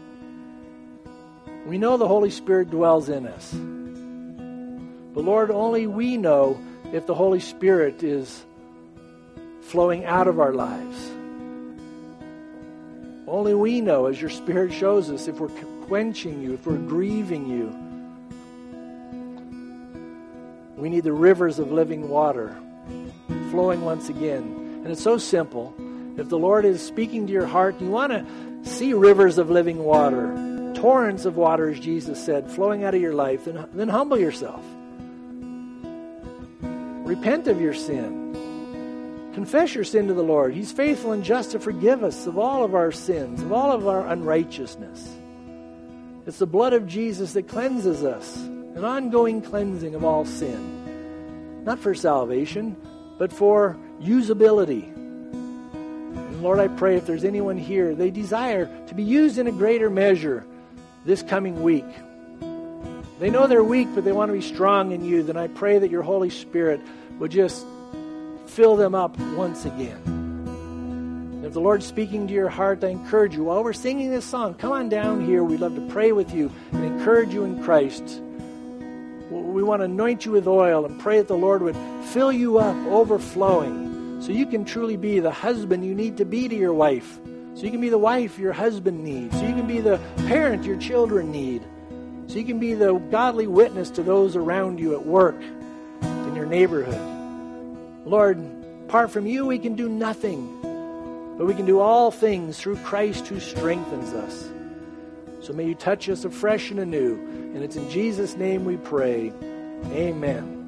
we know the Holy Spirit dwells in us. But Lord, only we know if the Holy Spirit is flowing out of our lives. Only we know, as your Spirit shows us, if we're quenching you, if we're grieving you. We need the rivers of living water flowing once again. And it's so simple. If the Lord is speaking to your heart, you want to see rivers of living water, torrents of water, as Jesus said, flowing out of your life, then humble yourself. Repent of your sin. Confess your sin to the Lord. He's faithful and just to forgive us of all of our sins, of all of our unrighteousness. It's the blood of Jesus that cleanses us, an ongoing cleansing of all sin. Not for salvation, but for usability. And Lord, I pray if there's anyone here, they desire to be used in a greater measure this coming week. They know they're weak, but they want to be strong in you. Then I pray that your Holy Spirit would just fill them up once again. And if the Lord's speaking to your heart, I encourage you, while we're singing this song, come on down here. We'd love to pray with you and encourage you in Christ. We want to anoint you with oil and pray that the Lord would fill you up, overflowing, so you can truly be the husband you need to be to your wife. So you can be the wife your husband needs. So you can be the parent your children need. So you can be the godly witness to those around you at work, in your neighborhood. Lord, apart from you, we can do nothing. But we can do all things through Christ who strengthens us. So may you touch us afresh and anew. And it's in Jesus' name we pray. Amen.